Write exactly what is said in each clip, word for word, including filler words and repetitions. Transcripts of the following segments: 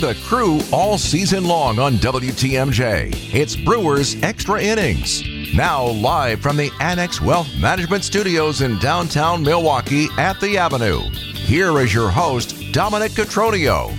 the crew all season long on W T M J. It's Brewers Extra Innings. Now live from the Annex Wealth Management Studios in downtown Milwaukee at the Avenue. Here is your host, Dominic Cotroneo.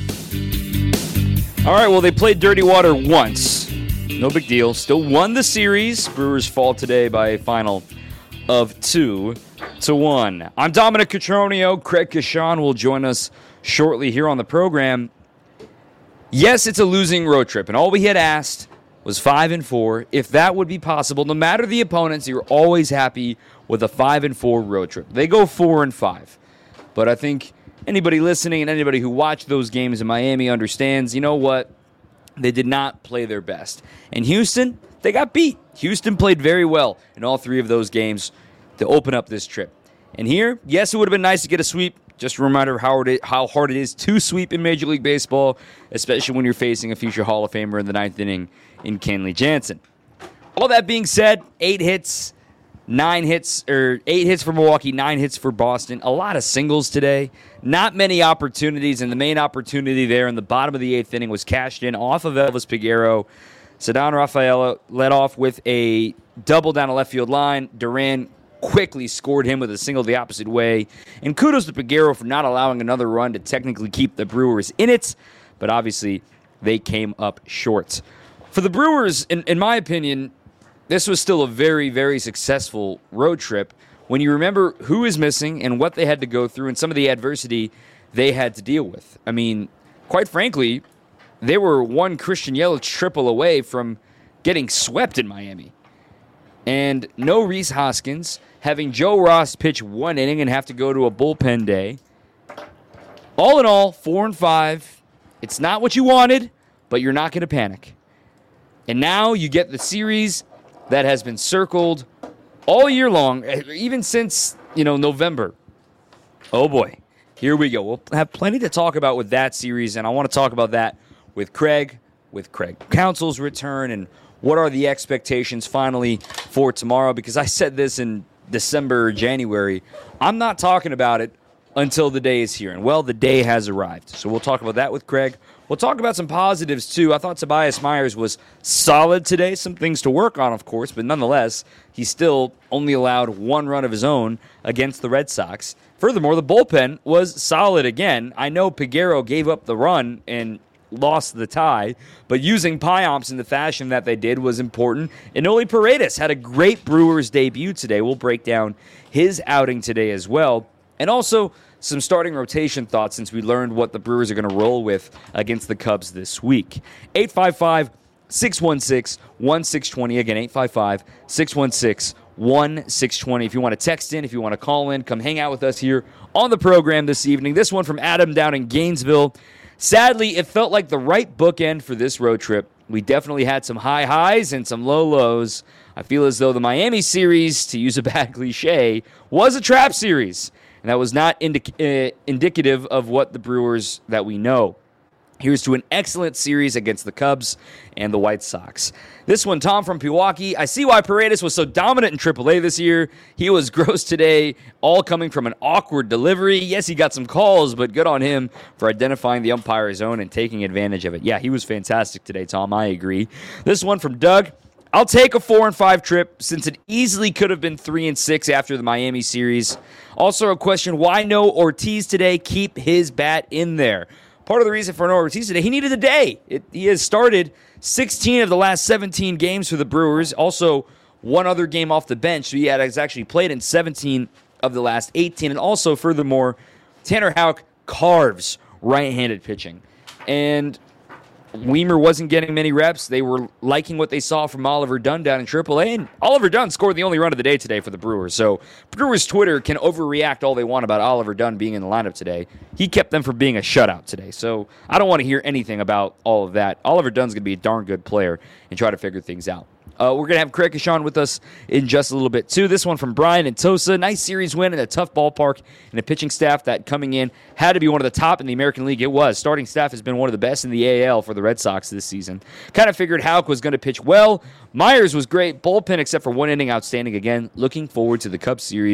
All right, well, they played Dirty Water once. No big deal. Still won the series. Brewers fall today by a final of two to one. I'm Dominic Cotroneo. Craig Kashan will join us shortly here on the program. Yes, it's a losing road trip, and all we had asked was five and four. If that would be possible, no matter the opponents, you're always happy with a five and four road trip. They go four and five, but I think anybody listening and anybody who watched those games in Miami understands, you know what? They did not play their best. And Houston, they got beat. Houston played very well in all three of those games to open up this trip. And here, yes, it would have been nice to get a sweep. Just a reminder of how, it is, how hard it is to sweep in Major League Baseball, especially when you're facing a future Hall of Famer in the ninth inning in Kenley Jansen. All that being said, eight hits, nine hits, or eight hits for Milwaukee, nine hits for Boston. A lot of singles today. Not many opportunities, and the main opportunity there in the bottom of the eighth inning was cashed in off of Elvis Peguero. Ceddanne Rafaela led off with a double down the left field line. Duran quickly scored him with a single the opposite way. And kudos to Peguero for not allowing another run to technically keep the Brewers in it, but obviously they came up short. For the Brewers, in, in my opinion, this was still a very, very successful road trip when you remember who is missing and what they had to go through and some of the adversity they had to deal with. I mean, quite frankly, they were one Christian Yelich triple away from getting swept in Miami. And no Rhys Hoskins, having Joe Ross pitch one inning and have to go to a bullpen day. All in all, four and five. It's not what you wanted, but you're not going to panic. And now you get the series that has been circled all year long, even since, you know, November. Oh boy, here we go. We'll have plenty to talk about with that series, and I want to talk about that with Craig, with Craig Counsell's return, and what are the expectations finally for tomorrow? Because I said this in December or January. I'm not talking about it until the day is here. And, well, the day has arrived. So we'll talk about that with Craig. We'll talk about some positives, too. I thought Tobias Myers was solid today. Some things to work on, of course, but nonetheless, he still only allowed one run of his own against the Red Sox. Furthermore, the bullpen was solid again. I know Peguero gave up the run and lost the tie, but using Payamps in the fashion that they did was important. And Oli Paredes had a great Brewers debut today. We'll break down his outing today as well. And also some starting rotation thoughts since we learned what the Brewers are going to roll with against the Cubs this week. eight five five, six one six, one six two zero. Again, eight five five, six one six, one six two zero. If you want to text in, if you want to call in, come hang out with us here on the program this evening. This one from Adam down in Gainesville. Sadly, it felt like the right bookend for this road trip. We definitely had some high highs and some low lows. I feel as though the Miami series, to use a bad cliche, was a trap series. And that was not indi- uh, indicative of what the Brewers that we know. Here's to an excellent series against the Cubs and the White Sox. This one, Tom from Pewaukee. I see why Paredes was so dominant in triple A this year. He was gross today, all coming from an awkward delivery. Yes, he got some calls, but good on him for identifying the umpire's zone and taking advantage of it. Yeah, he was fantastic today, Tom. I agree. This one from Doug. I'll take a four and five trip since it easily could have been three and six after the Miami series. Also a question, why no Ortiz today? Keep his bat in there. Part of the reason for no Ortiz today, he needed a day. It, he has started sixteen of the last seventeen games for the Brewers. Also, one other game off the bench. So he had, has actually played in seventeen of the last eighteen. And also, furthermore, Tanner Houck carves right-handed pitching. And Weimer wasn't getting many reps. They were liking what they saw from Oliver Dunn down in triple A, and Oliver Dunn scored the only run of the day today for the Brewers. So Brewers Twitter can overreact all they want about Oliver Dunn being in the lineup today. He kept them from being a shutout today. So I don't want to hear anything about all of that. Oliver Dunn's going to be a darn good player and try to figure things out. Uh, we're going to have Craig Kashan with us in just a little bit, too. This one from Brian and Tosa. Nice series win in a tough ballpark and a pitching staff that coming in had to be one of the top in the American League. It was. Starting staff has been one of the best in the A L for the Red Sox this season. Kind of figured Houck was going to pitch well. Myers was great. Bullpen, except for one inning, outstanding again. Looking forward to the Cubs series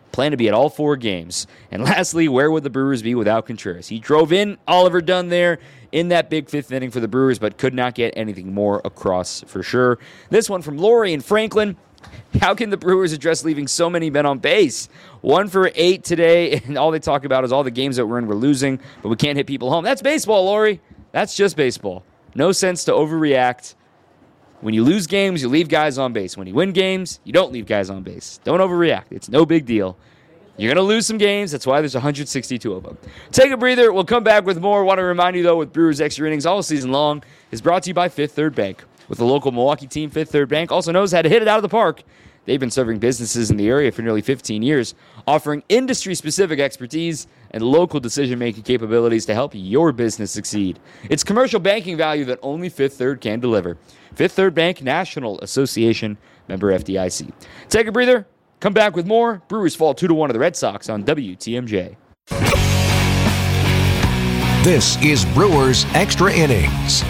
Plan to be at all four games. And lastly, where would the Brewers be without Contreras? He drove in Oliver Dunn there in that big fifth inning for the Brewers, but could not get anything more across for sure. This one from Lori and Franklin. How can the Brewers address leaving so many men on base? One for eight today, and all they talk about is all the games that we're in, we're losing, but we can't hit people home. That's baseball, Lori. That's just baseball. No sense to overreact. When you lose games, you leave guys on base. When you win games, you don't leave guys on base. Don't overreact. It's no big deal. You're going to lose some games. That's why there's one hundred sixty-two of them. Take a breather. We'll come back with more. Want to remind you, though, with Brewers Extra Innings all season long is brought to you by Fifth Third Bank. With the local Milwaukee team, Fifth Third Bank also knows how to hit it out of the park. They've been serving businesses in the area for nearly fifteen years, offering industry-specific expertise and local decision-making capabilities to help your business succeed. It's commercial banking value that only Fifth Third can deliver. Fifth Third Bank, National Association, member F D I C. Take a breather. Come back with more. Brewers fall two to one to the Red Sox on W T M J. This is Brewers Extra Innings.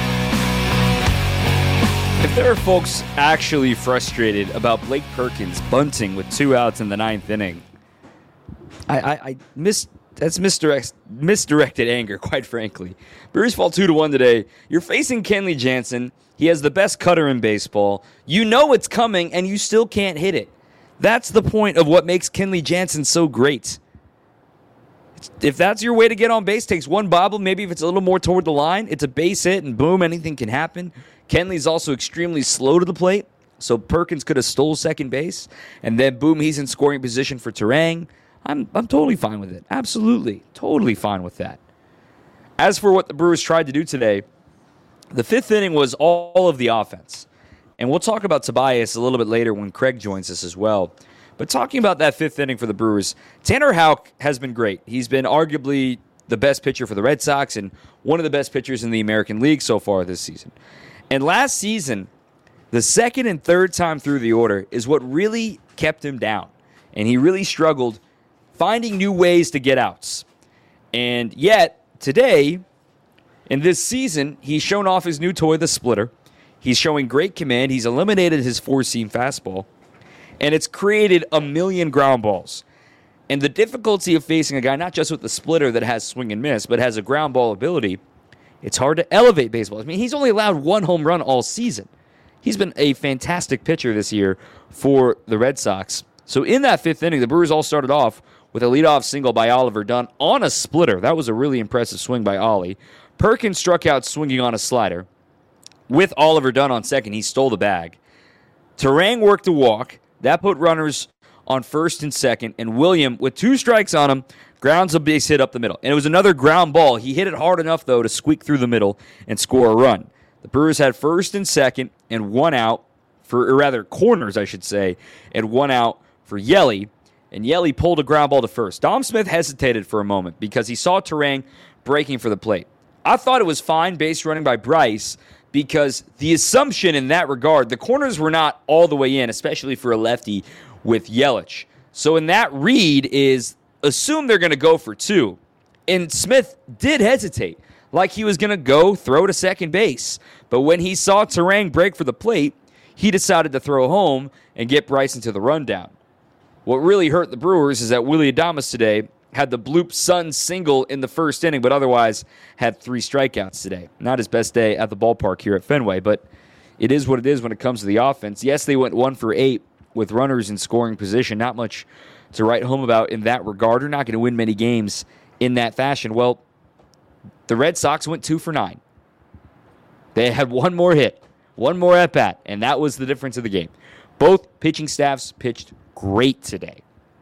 If there are folks actually frustrated about Blake Perkins bunting with two outs in the ninth inning, I, I, I miss that's misdirect, misdirected anger, quite frankly. Brewers fall two to one today. You're facing Kenley Jansen. He has the best cutter in baseball. You know it's coming, and you still can't hit it. That's the point of what makes Kenley Jansen so great. If that's your way to get on base, takes one bobble, maybe if it's a little more toward the line, it's a base hit, and boom, anything can happen. Kenley's also extremely slow to the plate, so Perkins could have stole second base, and then boom, he's in scoring position for Turang. I'm I'm totally fine with it. Absolutely. Totally fine with that. As for what the Brewers tried to do today, the fifth inning was all of the offense. And we'll talk about Tobias a little bit later when Craig joins us as well. But talking about that fifth inning for the Brewers, Tanner Houck has been great. He's been arguably the best pitcher for the Red Sox and one of the best pitchers in the American League so far this season. And last season, the second and third time through the order is what really kept him down. And he really struggled finding new ways to get outs. And yet, today, in this season, he's shown off his new toy, the splitter. He's showing great command. He's eliminated his four-seam fastball. And it's created a million ground balls. And the difficulty of facing a guy, not just with the splitter that has swing and miss, but has a ground ball ability, it's hard to elevate baseball. I mean, he's only allowed one home run all season. He's been a fantastic pitcher this year for the Red Sox. So in that fifth inning, the Brewers all started off with a leadoff single by Oliver Dunn on a splitter. That was a really impressive swing by Ollie. Perkins struck out swinging on a slider. With Oliver Dunn on second, he stole the bag. Turang worked a walk. That put runners on first and second. And William, with two strikes on him, grounds a base hit up the middle. And it was another ground ball. He hit it hard enough, though, to squeak through the middle and score a run. The Brewers had first and second and one out, for, or rather corners, I should say, and one out for Yelly. And Yelly pulled a ground ball to first. Dom Smith hesitated for a moment because he saw Turang breaking for the plate. I thought it was fine base running by Bryce because the assumption in that regard, the corners were not all the way in, especially for a lefty with Yelich. So in that read is assume they're going to go for two. And Smith did hesitate, like he was going to go throw to second base. But when he saw Turang break for the plate, he decided to throw home and get Bryce into the rundown. What really hurt the Brewers is that Willy Adames today had the bloop Sun single in the first inning, but otherwise had three strikeouts today. Not his best day at the ballpark here at Fenway, but it is what it is when it comes to the offense. Yes, they went one for eight with runners in scoring position. Not much to write home about in that regard. They're not going to win many games in that fashion. Well, the Red Sox went two for nine. They had one more hit, one more at-bat, and that was the difference of the game. Both pitching staffs pitched great today.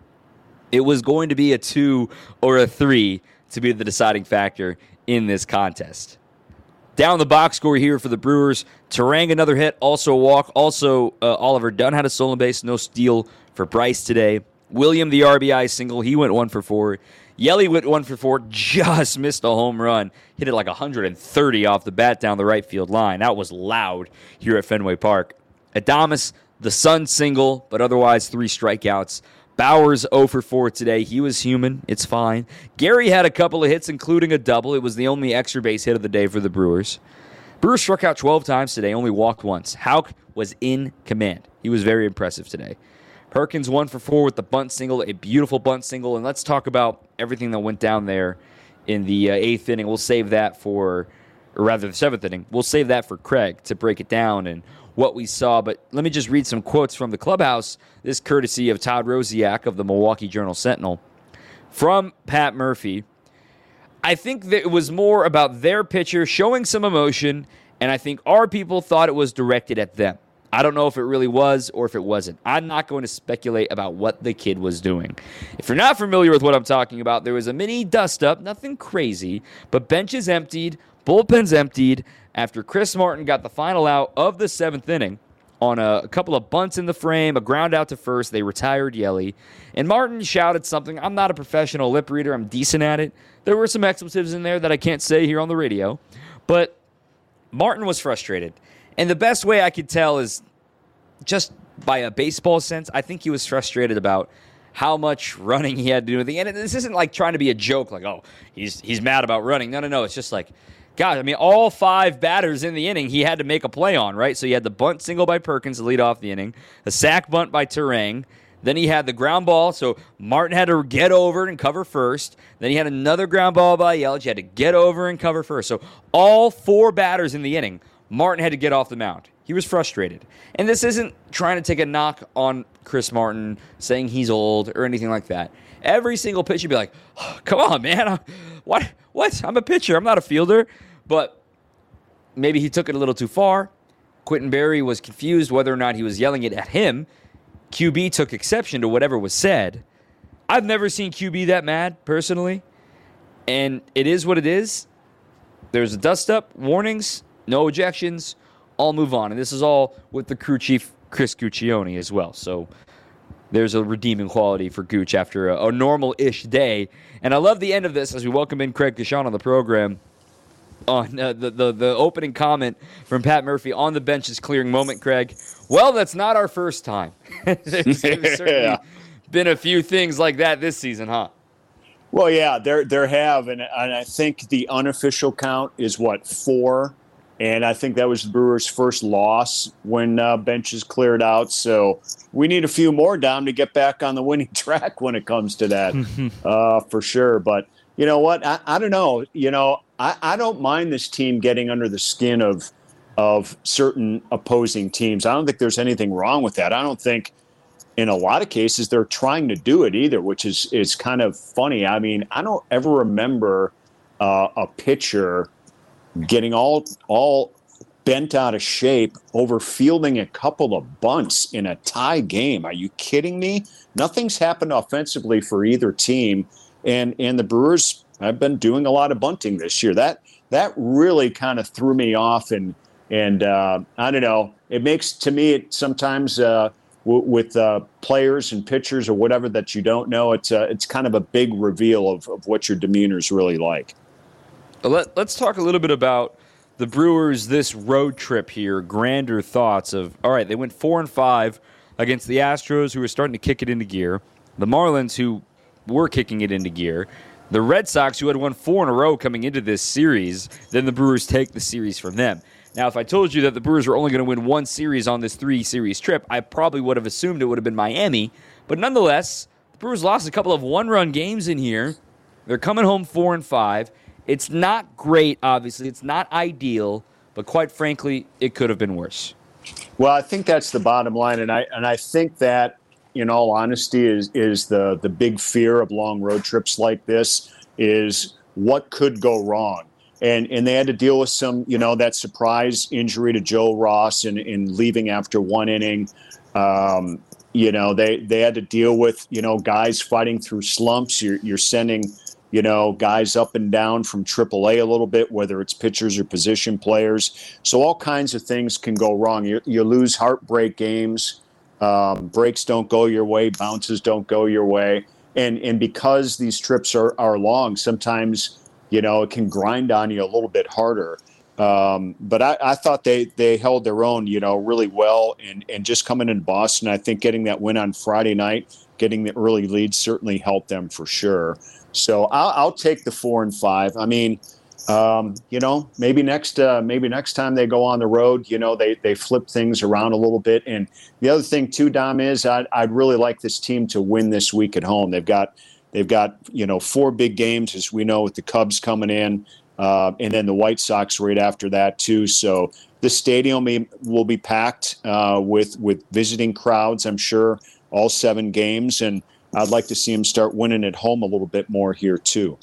It was going to be a two or a three to be the deciding factor in this contest. Down the box score here for the Brewers. Turang, another hit, also a walk. Also, uh, Oliver Dunn had a stolen base, no steal for Bryce today. William, the R B I single, he went one for four. Yelly went one for four, just missed a home run. Hit it like one hundred thirty off the bat down the right field line. That was loud here at Fenway Park. Adames, the Sun single, but otherwise three strikeouts. Bowers oh for four today. He was human. It's fine. Gary had a couple of hits, including a double. It was the only extra base hit of the day for the Brewers. Brewers struck out twelve times today, only walked once. Houck was in command. He was very impressive today. Perkins one for four with the bunt single, a beautiful bunt single. And let's talk about everything that went down there in the uh, eighth inning. We'll save that for, or rather the seventh inning. We'll save that for Craig to break it down and what we saw. But let me just read some quotes from the clubhouse. This courtesy of Todd Rosiak of the Milwaukee Journal-Sentinel. From Pat Murphy, I think that it was more about their pitcher showing some emotion, and I think our people thought it was directed at them. I don't know if it really was or if it wasn't. I'm not going to speculate about what the kid was doing. If you're not familiar with what I'm talking about, there was a mini dust-up, nothing crazy, but benches emptied, bullpens emptied, after Chris Martin got the final out of the seventh inning on a, a couple of bunts in the frame, a ground out to first. They retired Yelly, and Martin shouted something. I'm not a professional lip reader. I'm decent at it. There were some expletives in there that I can't say here on the radio, but Martin was frustrated. And the best way I could tell is just by a baseball sense, I think he was frustrated about how much running he had to do with the end. This isn't like trying to be a joke, like, oh, he's he's mad about running. No, no, no. It's just like, God, I mean, all five batters in the inning he had to make a play on, right? So he had the bunt single by Perkins to lead off the inning, a sac bunt by Terang. Then he had the ground ball, so Martin had to get over and cover first. Then he had another ground ball by Yelich. He had to get over and cover first. So all four batters in the inning, Martin had to get off the mound. He was frustrated. And this isn't trying to take a knock on Chris Martin, saying he's old or anything like that. Every single pitch, you'd be like, oh, come on, man. What? What? I'm a pitcher. I'm not a fielder. But maybe he took it a little too far. Quentin Berry was confused whether or not he was yelling it at him. Q B took exception to whatever was said. I've never seen Q B that mad, personally. And it is what it is. There's a dust-up, warnings, no ejections. I'll move on. And this is all with the crew chief, Chris Guccione, as well. So there's a redeeming quality for Gooch after a, a normal-ish day. And I love the end of this as we welcome in Craig Kashan on the program. On uh, the, the, the opening comment from Pat Murphy on the bench is clearing moment, Craig. Well, that's not our first time. there's, there's certainly yeah. been a few things like that this season, huh? Well, yeah, there there have. And, and I think the unofficial count is, what, four? And I think that was the Brewers' first loss when uh, benches cleared out. So we need a few more down to get back on the winning track when it comes to that, uh, for sure. But you know what? I, I don't know. You know, I, I don't mind this team getting under the skin of of certain opposing teams. I don't think there's anything wrong with that. I don't think in a lot of cases they're trying to do it either, which is, is kind of funny. I mean, I don't ever remember uh, a pitcher getting all all bent out of shape over fielding a couple of bunts in a tie game. Are you kidding me? Nothing's happened offensively for either team. And and the Brewers have been doing a lot of bunting this year. That that really kind of threw me off. And and uh, I don't know. It makes, to me, it sometimes uh, w- with uh, players and pitchers or whatever that you don't know, it's uh, it's kind of a big reveal of, of what your demeanor is really like. Let, let's talk a little bit about the Brewers this road trip here. Grander thoughts of, all right, they went four and five against the Astros, who are starting to kick it into gear. The Marlins, who were kicking it into gear. The Red Sox, who had won four in a row coming into this series. Then the Brewers take the series from them. Now, if I told you that the Brewers were only going to win one series on this three-series trip, I probably would have assumed it would have been Miami. But nonetheless, the Brewers lost a couple of one-run games in here. They're coming home four and five. It's not great, obviously. It's not ideal, but quite frankly, it could have been worse. Well, I think that's the bottom line, and I and I think that, in all honesty, is is the the big fear of long road trips like this is what could go wrong. And and they had to deal with some, you know, that surprise injury to Joe Ross in, in leaving after one inning. Um, you know, they, they had to deal with, you know, guys fighting through slumps. You're you're sending, you know, guys up and down from triple A a little bit, whether it's pitchers or position players. So all kinds of things can go wrong. You, you lose heartbreak games. Um, breaks don't go your way. Bounces don't go your way. And and because these trips are, are long, sometimes, you know, it can grind on you a little bit harder. Um, but I, I thought they, they held their own, you know, really well. And, and just coming in Boston, I think getting that win on Friday night, getting the early lead certainly helped them for sure. So I'll, I'll take the four and five. I mean, um, you know, maybe next uh, maybe next time they go on the road, you know, they they flip things around a little bit. And the other thing too, Dom, is I'd, I'd really like this team to win this week at home. They've got they've got you know four big games, as we know, with the Cubs coming in, uh, and then the White Sox right after that too. So the stadium will be packed uh, with with visiting crowds, I'm sure, all seven games, and I'd like to see them start winning at home a little bit more here too.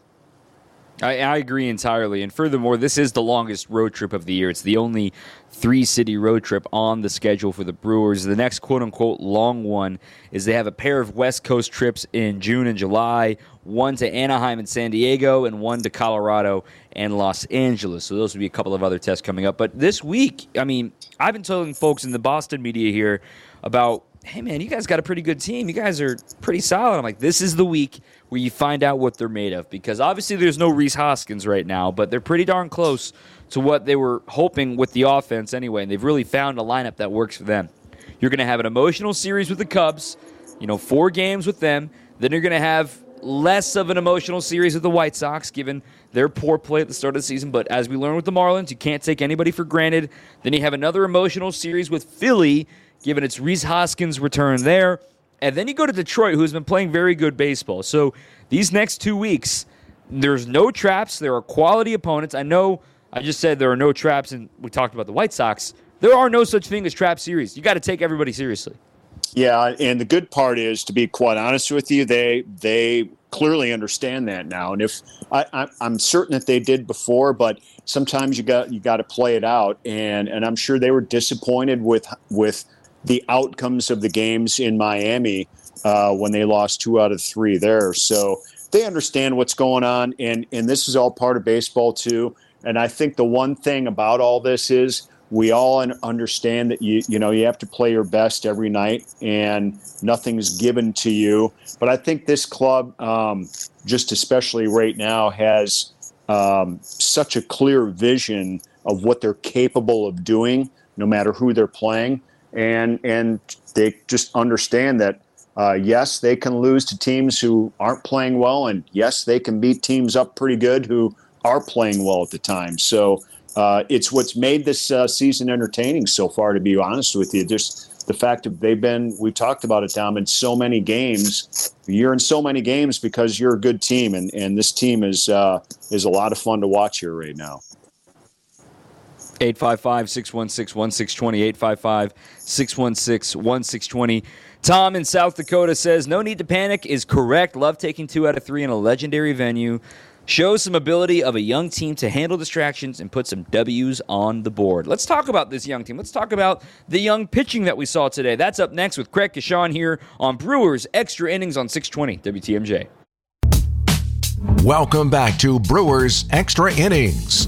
I, I agree entirely. And furthermore, this is the longest road trip of the year. It's the only three-city road trip on the schedule for the Brewers. The next quote-unquote long one is they have a pair of West Coast trips in June and July, one to Anaheim and San Diego, and one to Colorado and Los Angeles. So those would be a couple of other tests coming up. But this week, I mean, I've been telling folks in the Boston media here about, hey, man, you guys got a pretty good team. You guys are pretty solid. I'm like, this is the week where you find out what they're made of. Because obviously there's no Rhys Hoskins right now, but they're pretty darn close to what they were hoping with the offense anyway. And they've really found a lineup that works for them. You're going to have an emotional series with the Cubs, you know, four games with them. Then you're going to have less of an emotional series with the White Sox, given their poor play at the start of the season. But as we learned with the Marlins, you can't take anybody for granted. Then you have another emotional series with Philly, given it's Rhys Hoskins' return there. And then you go to Detroit, who's been playing very good baseball. So these next two weeks, there's no traps. There are quality opponents. I know I just said there are no traps, and we talked about the White Sox. There are no such thing as trap series. You got to take everybody seriously. Yeah, and the good part is, to be quite honest with you, they they clearly understand that now. And if I, I, I'm certain that they did before, but sometimes you got you got to play it out. And and I'm sure they were disappointed with with. the outcomes of the games in Miami uh, when they lost two out of three there. So they understand what's going on, and, and this is all part of baseball too. And I think the one thing about all this is we all understand that you you know you have to play your best every night, and nothing's given to you. But I think this club, um, just especially right now, has um, such a clear vision of what they're capable of doing, no matter who they're playing. And and they just understand that, uh, yes, they can lose to teams who aren't playing well, and yes, they can beat teams up pretty good who are playing well at the time. So uh, it's what's made this uh, season entertaining so far, to be honest with you. Just the fact that they've been, we've talked about it, Tom, in so many games. You're in so many games because you're a good team, and, and this team is uh, is a lot of fun to watch here right now. eight five five, six one six, one six two zero, eight five five, six one six, one six two zero. Tom in South Dakota says, no need to panic is correct. Love taking two out of three in a legendary venue. Shows some ability of a young team to handle distractions and put some W's on the board. Let's talk about this young team. Let's talk about the young pitching that we saw today. That's up next with Craig Kashan here on Brewers Extra Innings on six twenty W T M J. Welcome back to Brewers Extra Innings.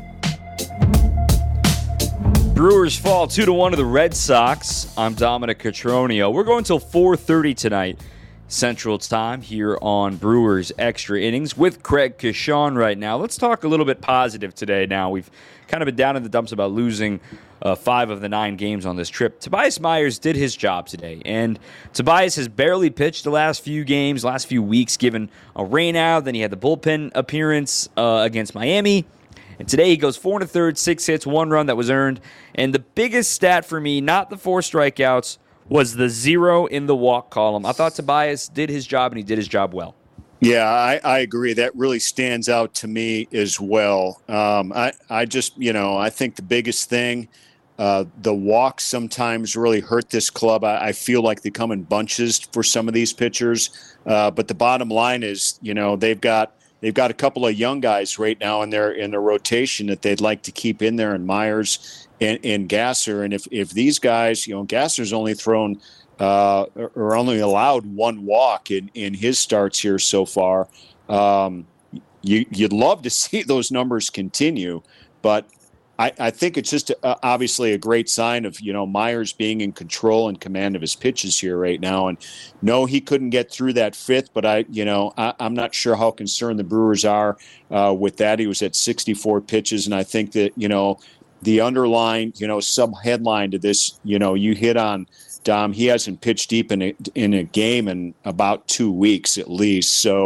Brewers fall two to one to the Red Sox. I'm Dominic Cotroneo. We're going till four thirty tonight Central Time here on Brewers Extra Innings with Craig Kashan right now. Let's talk a little bit positive today now. We've kind of been down in the dumps about losing uh, five of the nine games on this trip. Tobias Myers did his job today, and Tobias has barely pitched the last few games, last few weeks, given a rain out. Then he had the bullpen appearance uh, against Miami. And today he goes four and a third, six hits, one run that was earned. And the biggest stat for me, not the four strikeouts, was the zero in the walk column. I thought Tobias did his job, and he did his job well. Yeah, I, I agree. That really stands out to me as well. Um, I, I just, you know, I think the biggest thing, uh, the walks sometimes really hurt this club. I, I feel like they come in bunches for some of these pitchers. Uh, but the bottom line is, you know, they've got They've got a couple of young guys right now in their in their rotation that they'd like to keep in there, and Myers and, and Gasser. And if, if these guys, you know, Gasser's only thrown uh, or only allowed one walk in, in his starts here so far. Um, you, you'd love to see those numbers continue, but I, I think it's just uh, obviously a great sign of, you know, Myers being in control and command of his pitches here right now. And no, he couldn't get through that fifth, but I, you know, I, I'm not sure how concerned the Brewers are uh, with that. He was at sixty-four pitches, and I think that, you know, the underlying, you know, sub headline to this, you know, you hit on, Dom, he hasn't pitched deep in a, in a game in about two weeks at least. So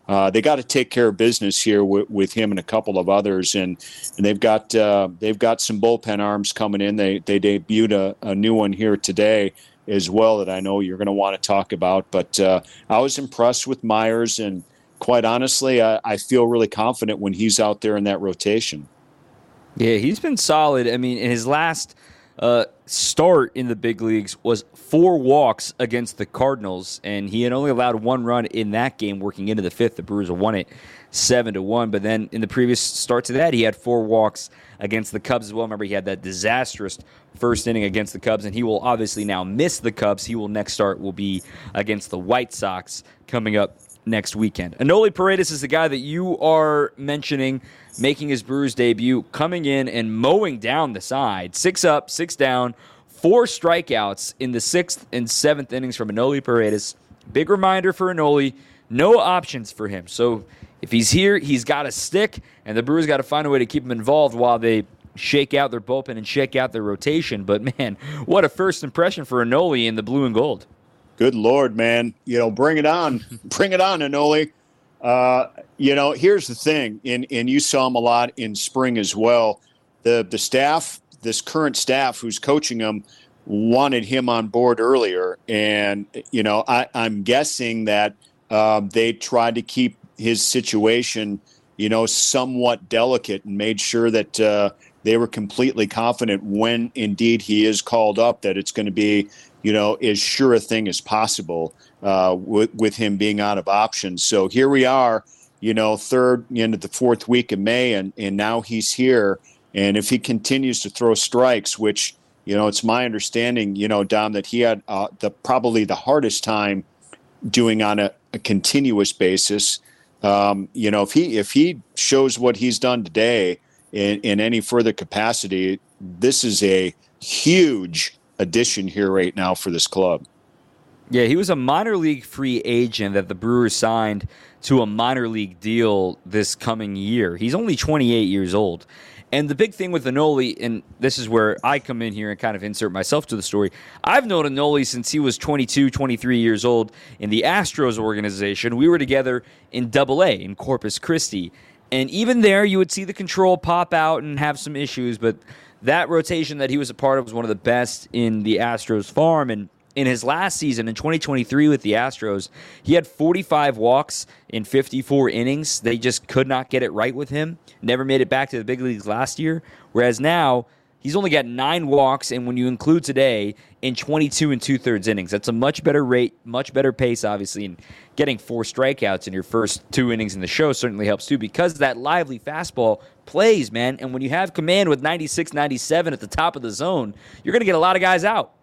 uh, they got to take care of business here with, with him and a couple of others, and and they've got uh, they've got some bullpen arms coming in. They they debuted a, a new one here today as well that I know you're going to want to talk about. But uh, I was impressed with Myers, and quite honestly, I, I feel really confident when he's out there in that rotation. Yeah, he's been solid. I mean, in his last uh, start in the big leagues was four walks against the Cardinals, and he had only allowed one run in that game working into the fifth. The Brewers won it seven to one, but then in the previous start to that, he had four walks against the Cubs as well. Remember, he had that disastrous first inning against the Cubs, and he will obviously now miss the Cubs. He will next start will be against the White Sox coming up next weekend. Enoli Paredes is the guy that you are mentioning, making his Brewers debut, coming in and mowing down the side. Six up, six down, four strikeouts in the sixth and seventh innings from Enoli Paredes. Big reminder for Enoli, no options for him. So if he's here, he's got to stick, and the Brewers got to find a way to keep him involved while they shake out their bullpen and shake out their rotation. But, man, what a first impression for Enoli in the blue and gold. Good Lord, man. You know, bring it on. Bring it on, Enoli. Uh, you know, here's the thing, and, and you saw him a lot in spring as well. The the staff, this current staff who's coaching him, wanted him on board earlier. And, you know, I, I'm guessing that uh, they tried to keep his situation, you know, somewhat delicate and made sure that uh, they were completely confident when indeed he is called up that it's going to be, you know, as sure a thing as possible uh, with, with him being out of options. So here we are, you know, third into the fourth week of May, and, and now he's here. And if he continues to throw strikes, which, you know, it's my understanding, you know, Dom, that he had uh, the probably the hardest time doing on a, a continuous basis. Um, you know, if he if he shows what he's done today in, in any further capacity, this is a huge addition here right now for this club. Yeah, he was a minor league free agent that the Brewers signed to a minor league deal this coming year. He's only twenty-eight years old. And the big thing with Enoli, and this is where I come in here and kind of insert myself to the story, I've known Enoli since he was twenty-two, twenty-three years old in the Astros organization. We were together in Double A in Corpus Christi. And even there, you would see the control pop out and have some issues, but that rotation that he was a part of was one of the best in the Astros farm. And in his last season, in twenty twenty-three with the Astros, he had forty-five walks in fifty-four innings. They just could not get it right with him. Never made it back to the big leagues last year. Whereas now, he's only got nine walks, and when you include today, in twenty-two and two-thirds innings. That's a much better rate, much better pace, obviously, and getting four strikeouts in your first two innings in the show certainly helps too, because that lively fastball plays, man. And when you have command with ninety-six, ninety-seven at the top of the zone, you're going to get a lot of guys out.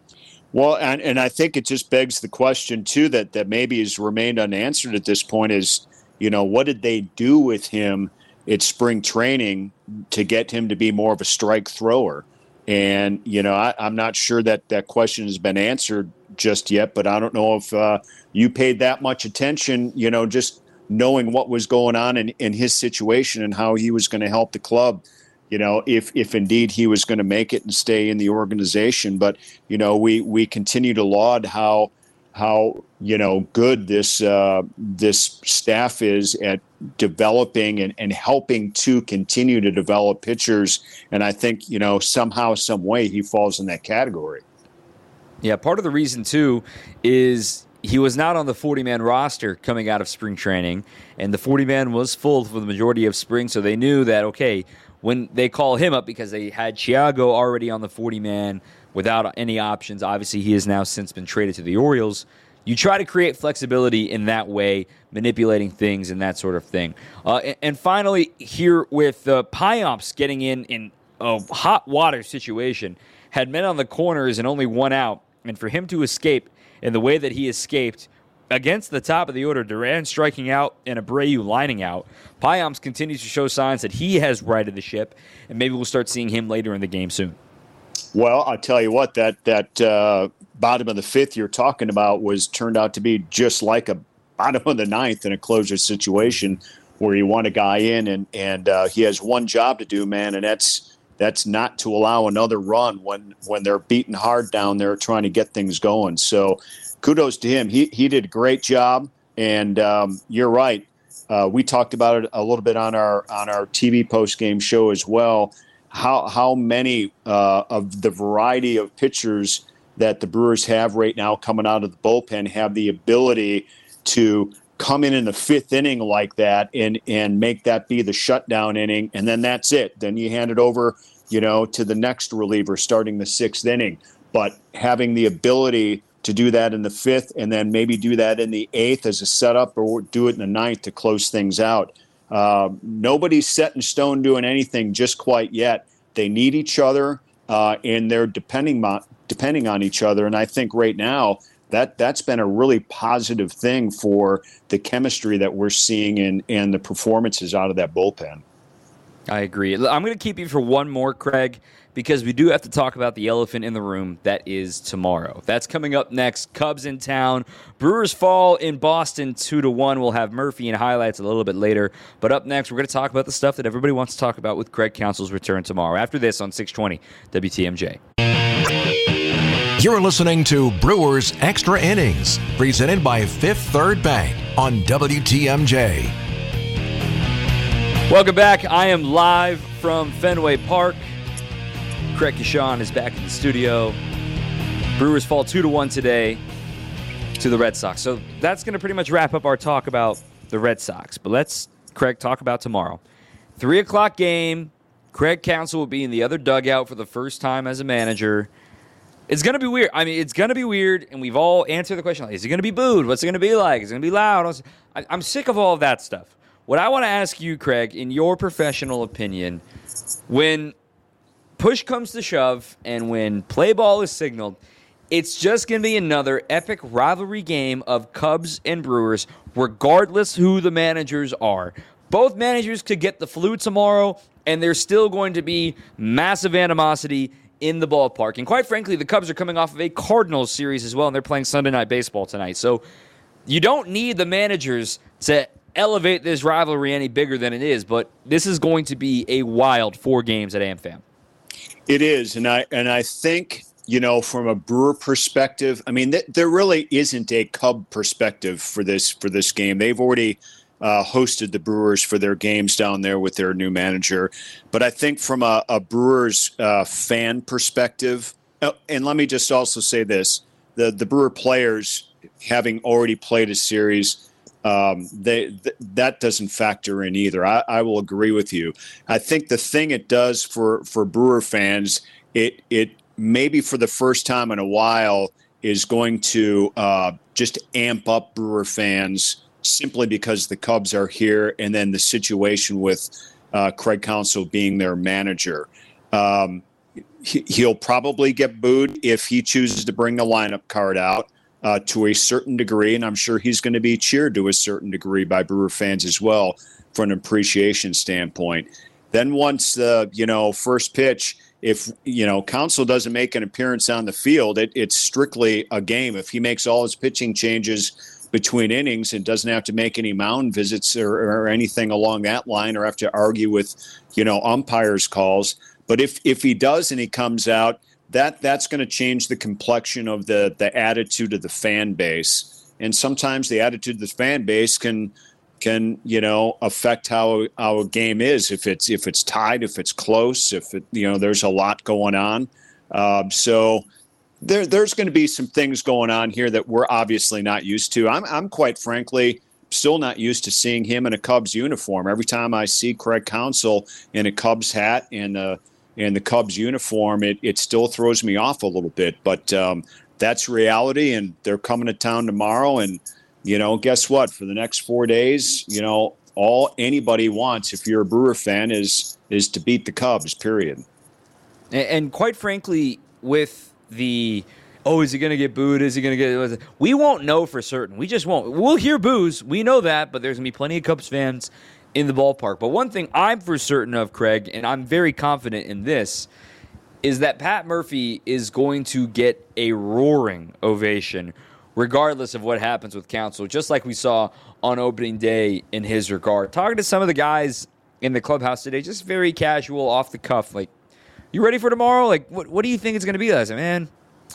Well, and, and I think it just begs the question, too, that, that maybe has remained unanswered at this point is, you know, what did they do with him at spring training to get him to be more of a strike thrower? And, you know, I, I'm not sure that that question has been answered just yet, but I don't know if uh, you paid that much attention, you know, just knowing what was going on in, in his situation and how he was going to help the club. You know, if if indeed he was going to make it and stay in the organization. But, you know, we, we continue to laud how, how you know, good this uh, this staff is at developing and, and helping to continue to develop pitchers. And I think, you know, somehow, some way he falls in that category. Yeah, part of the reason, too, is he was not on the forty-man roster coming out of spring training, and the forty-man was full for the majority of spring, so they knew that, okay, when they call him up, because they had Thiago already on the forty-man without any options, obviously he has now since been traded to the Orioles, you try to create flexibility in that way, manipulating things and that sort of thing. Uh, and, and finally, here with uh, Payamps getting in in a hot water situation, had men on the corners and only one out, and for him to escape in the way that he escaped against the top of the order, Duran striking out and Abreu lining out, Payamps continues to show signs that he has righted the ship, and maybe we'll start seeing him later in the game soon. Well, I'll tell you what, that that uh, bottom of the fifth you're talking about was turned out to be just like a bottom of the ninth in a closer situation where you want a guy in, and and uh, he has one job to do, man, and that's that's not to allow another run when when they're beating hard down there trying to get things going. So kudos to him. He he did a great job, and um, you're right. uh, we talked about it a little bit on our on our T V post game show as well. How how many uh, of the variety of pitchers that the Brewers have right now coming out of the bullpen have the ability to come in in the fifth inning like that and and make that be the shutdown inning, and then that's it. Then you hand it over, you know, to the next reliever starting the sixth inning. But having the ability to do that in the fifth and then maybe do that in the eighth as a setup, or do it in the ninth to close things out. Uh, nobody's set in stone doing anything just quite yet. They need each other, uh, and they're depending on, depending on each other. And I think right now that that's been a really positive thing for the chemistry that we're seeing in, and the performances out of that bullpen. I agree. I'm going to keep you for one more, Craig, because we do have to talk about the elephant in the room that is tomorrow. That's coming up next. Cubs in town. Brewers fall in Boston two to one. We'll have Murphy and highlights a little bit later. But up next, we're going to talk about the stuff that everybody wants to talk about with Craig Counsell's return tomorrow. After this on six twenty W T M J. You're listening to Brewers Extra Innings, presented by Fifth Third Bank on W T M J. Welcome back. I am live from Fenway Park. Craig Kashan is back in the studio. Brewers fall two to one today to the Red Sox. So that's going to pretty much wrap up our talk about the Red Sox. But let's, Craig, talk about tomorrow. Three o'clock game. Craig Counsell will be in the other dugout for the first time as a manager. It's going to be weird. I mean, it's going to be weird, and we've all answered the question, like, is it going to be booed? What's it going to be like? Is it going to be loud? I'm sick of all of that stuff. What I want to ask you, Craig, in your professional opinion, when push comes to shove and when play ball is signaled, it's just going to be another epic rivalry game of Cubs and Brewers, regardless who the managers are. Both managers could get the flu tomorrow, and there's still going to be massive animosity in the ballpark. And quite frankly, the Cubs are coming off of a Cardinals series as well, and they're playing Sunday Night Baseball tonight. So you don't need the managers to elevate this rivalry any bigger than it is, but this is going to be a wild four games at AmFam. It is, and I and I think, you know, from a Brewer perspective, I mean, th- there really isn't a Cub perspective for this for this game. They've already uh, hosted the Brewers for their games down there with their new manager, but I think from a, a Brewers uh, fan perspective, uh, and let me just also say this: the the Brewer players, having already played a series, Um, they th- that doesn't factor in either. I, I will agree with you. I think the thing it does for, for Brewer fans, it it maybe for the first time in a while is going to uh, just amp up Brewer fans simply because the Cubs are here, and then the situation with uh, Craig Counsell being their manager. Um, he, he'll probably get booed if he chooses to bring the lineup card out. Uh, to a certain degree, and I'm sure he's going to be cheered to a certain degree by Brewer fans as well from an appreciation standpoint. Then once the, you know, first pitch, if, you know, Counsell doesn't make an appearance on the field, it, it's strictly a game. If he makes all his pitching changes between innings and doesn't have to make any mound visits or, or anything along that line, or have to argue with, you know, umpires' calls. But if, if he does and he comes out, That that's going to change the complexion of the, the attitude of the fan base, and sometimes the attitude of the fan base can can you know affect how how a game is. If it's if it's tied, if it's close, if it, you know there's a lot going on. Um, so there there's going to be some things going on here that we're obviously not used to. I'm I'm quite frankly still not used to seeing him in a Cubs uniform. Every time I see Craig Counsell in a Cubs hat and a and the Cubs uniform, it, it still throws me off a little bit. But um, that's reality, and they're coming to town tomorrow. And, you know, guess what? For the next four days, you know, all anybody wants, if you're a Brewer fan, is is to beat the Cubs, period. And, and quite frankly, with the, oh, is he going to get booed? Is he going to get – we won't know for certain. We just won't. We'll hear boos. We know that, but there's going to be plenty of Cubs fans in the ballpark. But one thing I'm for certain of, Craig, and I'm very confident in this, is that Pat Murphy is going to get a roaring ovation regardless of what happens with Counsell, just like we saw on opening day in his regard. Talking to some of the guys in the clubhouse today, just very casual, off the cuff, like, you ready for tomorrow? Like, what what do you think it's going to be? I said, man,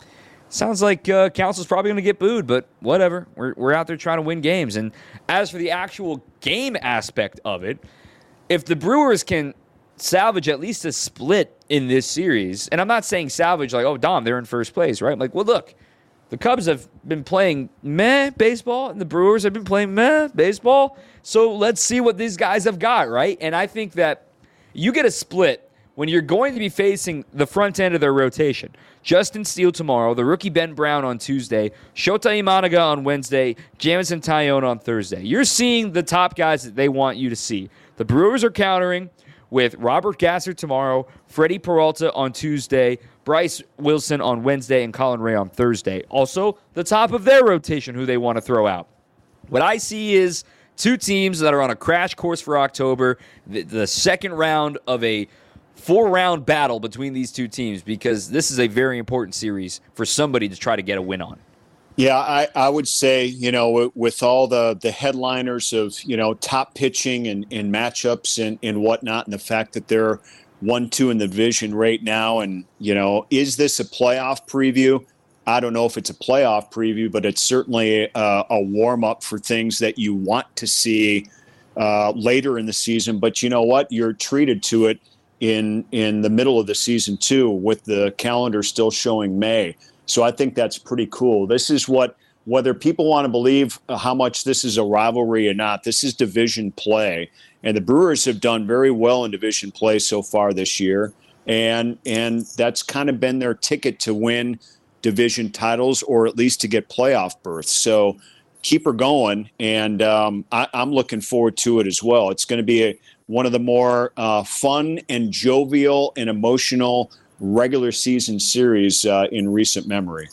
sounds like uh, Council's probably going to get booed, but whatever. We're, we're out there trying to win games. And as for the actual game aspect of it, if the Brewers can salvage at least a split in this series, and I'm not saying salvage like, oh, Dom, they're in first place, right? I'm like, well, look, the Cubs have been playing meh baseball, and the Brewers have been playing meh baseball, so let's see what these guys have got, right? And I think that you get a split when you're going to be facing the front end of their rotation. Justin Steele tomorrow, the rookie Ben Brown on Tuesday, Shota Imanaga on Wednesday, Jamison Tyone on Thursday. You're seeing the top guys that they want you to see. The Brewers are countering with Robert Gasser tomorrow, Freddie Peralta on Tuesday, Bryce Wilson on Wednesday, and Colin Ray on Thursday. Also, the top of their rotation, who they want to throw out. What I see is two teams that are on a crash course for October, the, the second round of a four-round battle between these two teams, because this is a very important series for somebody to try to get a win on. Yeah, I, I would say, you know, with all the, the headliners of, you know, top pitching and, and matchups and, and whatnot, and the fact that they're one two in the division right now, and, you know, is this a playoff preview? I don't know if it's a playoff preview, but it's certainly a, a warm-up for things that you want to see uh, later in the season. But you know what? You're treated to it in in the middle of the season, too, with the calendar still showing May. So I think that's pretty cool. This is what, whether people want to believe how much this is a rivalry or not, this is division play. And the Brewers have done very well in division play so far this year. And and that's kind of been their ticket to win division titles, or at least to get playoff berths. So keep her going. And um, I, I'm looking forward to it as well. It's going to be a, one of the more uh, fun and jovial and emotional regular season series uh, in recent memory.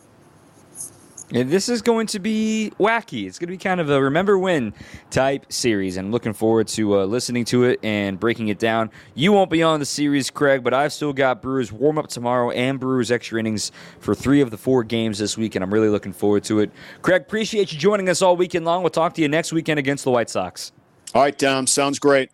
And this is going to be wacky. It's going to be kind of a remember when type series, and I'm looking forward to uh, listening to it and breaking it down. You won't be on the series, Craig, but I've still got Brewers warm-up tomorrow and Brewers extra innings for three of the four games this week, and I'm really looking forward to it. Craig, appreciate you joining us all weekend long. We'll talk to you next weekend against the White Sox. All right, Tom. Sounds great.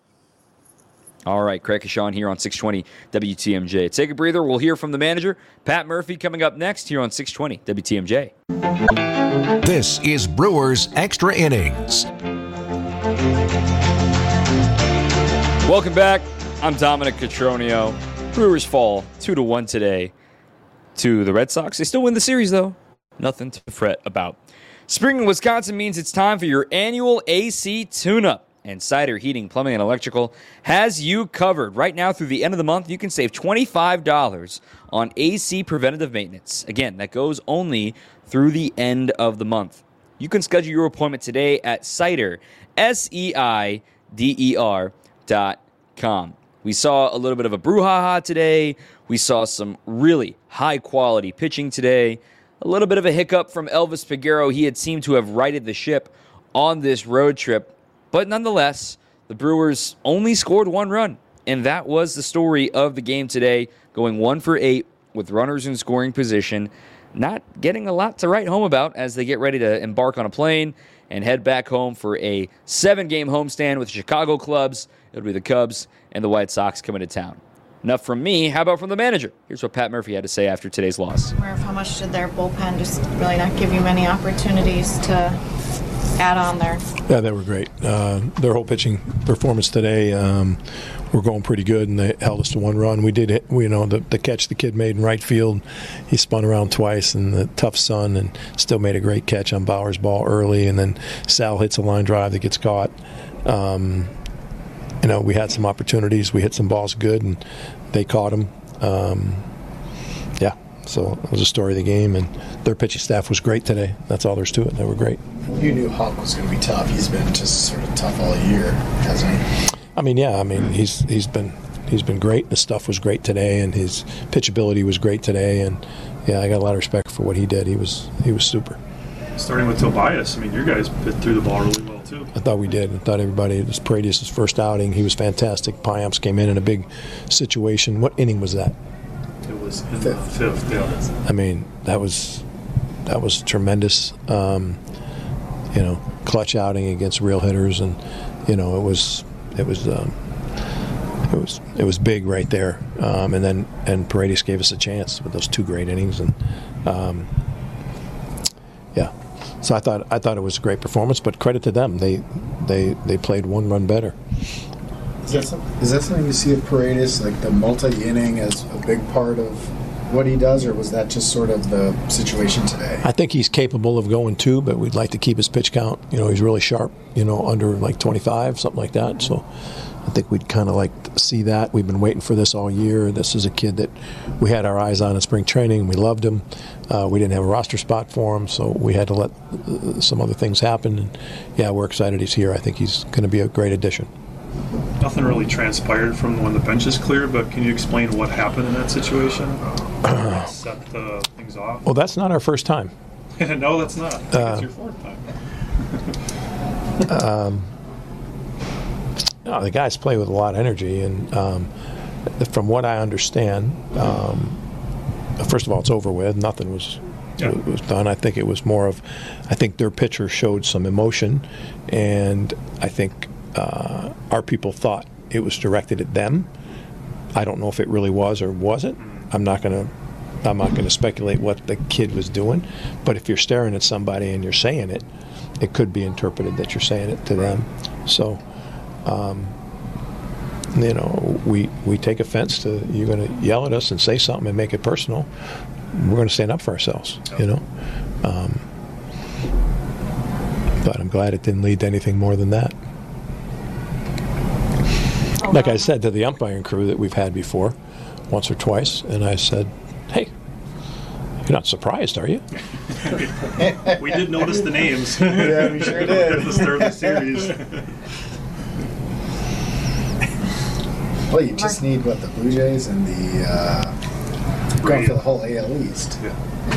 All right, Craig Kashan here on six twenty W T M J. Take a breather. We'll hear from the manager, Pat Murphy, coming up next here on six twenty W T M J. This is Brewers Extra Innings. Welcome back. I'm Dominic Cotroneo. Brewers fall two to one today to the Red Sox. They still win the series, though. Nothing to fret about. Spring in Wisconsin means it's time for your annual A C tune-up. And Cider Heating, Plumbing, and Electrical has you covered. Right now, through the end of the month, you can save twenty-five dollars on A C preventative maintenance. Again, that goes only through the end of the month. You can schedule your appointment today at Cider, S E I D E R dot com. We saw a little bit of a brouhaha today. We saw some really high-quality pitching today. A little bit of a hiccup from Elvis Peguero. He had seemed to have righted the ship on this road trip. But nonetheless, the Brewers only scored one run, and that was the story of the game today, going one for eight with runners in scoring position, not getting a lot to write home about as they get ready to embark on a plane and head back home for a seven-game homestand with the Chicago clubs. It'll be the Cubs and the White Sox coming to town. Enough from me. How about from the manager? Here's what Pat Murphy had to say after today's loss. Murph, how much did their bullpen just really not give you many opportunities to add on there? Yeah, they were great. Uh, their whole pitching performance today, um, were going pretty good, and they held us to one run. We did it. We, you know, the, the catch the kid made in right field, he spun around twice in the tough sun and still made a great catch on Bauer's ball early, and then Sal hits a line drive that gets caught. Um, you know, we had some opportunities. We hit some balls good, and they caught them. Um, yeah, so it was a story of the game, and their pitching staff was great today. That's all there's to it. They were great. You knew Hawk was going to be tough. He's been just sort of tough all year, hasn't he? I mean, yeah. I mean, he's he's been he's been great. The stuff was great today, and his pitchability was great today. And yeah, I got a lot of respect for what he did. He was he was super. Starting with Tobias, I mean, you guys threw the ball really well too. I thought we did. I thought everybody. It was Paredes' first outing. He was fantastic. Payamps came in in a big situation. What inning was that? It was in the fifth. Yeah. I mean, that was that was tremendous. Um, you know, clutch outing against real hitters, and you know, it was it was um, it was it was big right there. Um, and then and Paredes gave us a chance with those two great innings, and um, yeah. So I thought I thought it was a great performance, but credit to them. They they they played one run better. Is that, some, is that something you see of Paredes, like the multi-inning as a big part of what he does, or was that just sort of the situation today? I think he's capable of going two, but we'd like to keep his pitch count. You know, he's really sharp, you know, under like twenty-five, something like that. So I think we'd kind of like to see that. We've been waiting for this all year. This is a kid that we had our eyes on in spring training. We loved him. Uh, we didn't have a roster spot for him, so we had to let uh, some other things happen. And, yeah, we're excited he's here. I think he's going to be a great addition. Nothing really transpired from when the bench is cleared, but can you explain what happened in that situation? Set uh, things off? Well, that's not our first time. No, that's not. I think Uh, it's your fourth time. um, no, the guys play with a lot of energy, and um, from what I understand, um, first of all, it's over with. Nothing was Yeah. was done. I think it was more of, I think their pitcher showed some emotion, and I think uh, our people thought it was directed at them. I don't know if it really was or wasn't. I'm not going to. I'm not going to speculate what the kid was doing, but if you're staring at somebody and you're saying it, it could be interpreted that you're saying it to them. So, um, you know, we we take offense to you're going to yell at us and say something and make it personal. We're going to stand up for ourselves, you know. Um, but I'm glad it didn't lead to anything more than that. Like I said to the umpiring crew that we've had before, once or twice, and I said, hey, you're not surprised, are you? We did notice the names. Yeah, we sure did. At the start of the series. Well, you just need, what, the Blue Jays and the, uh, going for the whole A L East. Yeah.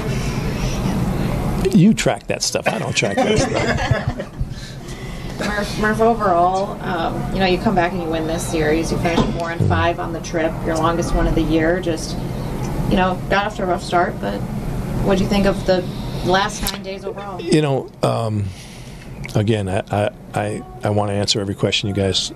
You track that stuff. I don't track that stuff. Murph, Murph, overall, um, you know, you come back and you win this series. You finish four and five on the trip, your longest one of the year. Just, you know, got off to a rough start, but what do you think of the last nine days overall? You know, um, again, I I, I, I want to answer every question you guys